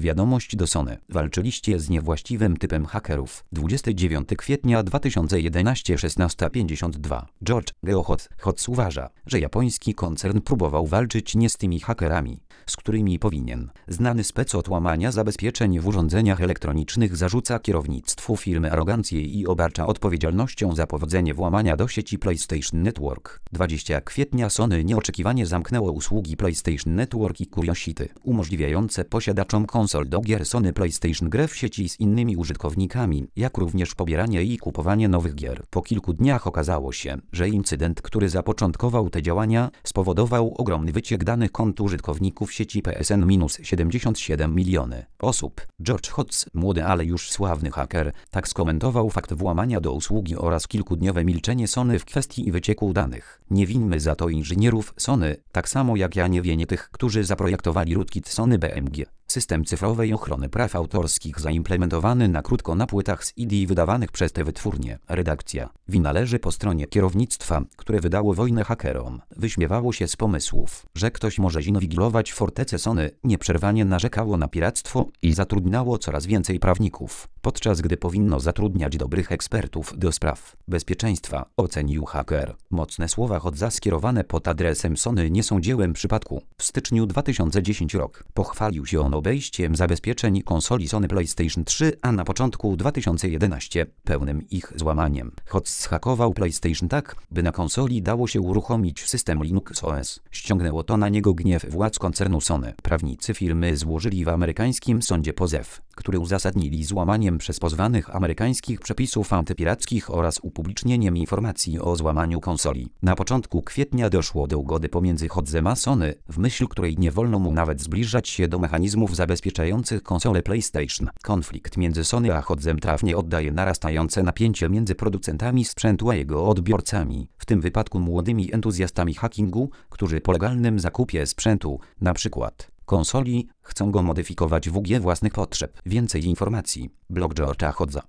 Wiadomość do Sony. Walczyliście z niewłaściwym typem hakerów. 29 kwietnia 2011 16:52. George Geohotz uważa, że japoński koncern próbował walczyć nie z tymi hakerami, z którymi powinien. Znany spec od łamania zabezpieczeń w urządzeniach elektronicznych zarzuca kierownictwu firmy arogancję i obarcza odpowiedzialnością za powodzenie włamania do sieci PlayStation Network. 20 kwietnia Sony nieoczekiwanie zamknęło usługi PlayStation Network i Curiosity, umożliwiające posiadaczom konsol do gier Sony PlayStation grę w sieci z innymi użytkownikami, jak również pobieranie i kupowanie nowych gier. Po kilku dniach okazało się, że incydent, który zapoczątkował te działania, spowodował ogromny wyciek danych kont użytkowników sieci PSN-77 miliony osób. George Hotz, młody, ale już sławny haker, tak skomentował fakt włamania do usługi oraz kilkudniowe milczenie Sony w kwestii wycieku danych. Nie winmy za to inżynierów Sony, tak samo jak ja nie winię tych, którzy zaprojektowali rootkit Sony BMG. System cyfrowej ochrony praw autorskich zaimplementowany na krótko na płytach z CD wydawanych przez te wytwórnie. Redakcja. Wina leży po stronie kierownictwa, które wydało wojnę hakerom. Wyśmiewało się z pomysłów, że ktoś może zinwigilować fortecę Sony, nieprzerwanie narzekało na piractwo i zatrudniało coraz więcej prawników, podczas gdy powinno zatrudniać dobrych ekspertów do spraw bezpieczeństwa, ocenił haker. Mocne słowa Hotza skierowane pod adresem Sony nie są dziełem przypadku. W styczniu 2010 rok pochwalił się on obejściem zabezpieczeń konsoli Sony PlayStation 3, a na początku 2011 pełnym ich złamaniem. Hotz zhakował PlayStation tak, by na konsoli dało się uruchomić system Linux OS. Ściągnęło to na niego gniew władz koncernu Sony. Prawnicy firmy złożyli w amerykańskim sądzie pozew, który uzasadnili złamaniem przez pozwanych amerykańskich przepisów antypirackich oraz upublicznieniem informacji o złamaniu konsoli. Na początku kwietnia doszło do ugody pomiędzy Hotzem a Sony, w myśl której nie wolno mu nawet zbliżać się do mechanizmów zabezpieczających konsole PlayStation. Konflikt między Sony a Hotzem trafnie oddaje narastające napięcie między producentami sprzętu a jego odbiorcami, w tym wypadku młodymi entuzjastami hackingu, którzy po legalnym zakupie sprzętu, np. konsoli, chcą go modyfikować w ugie własnych potrzeb. Więcej informacji. Blog George'a Hotza.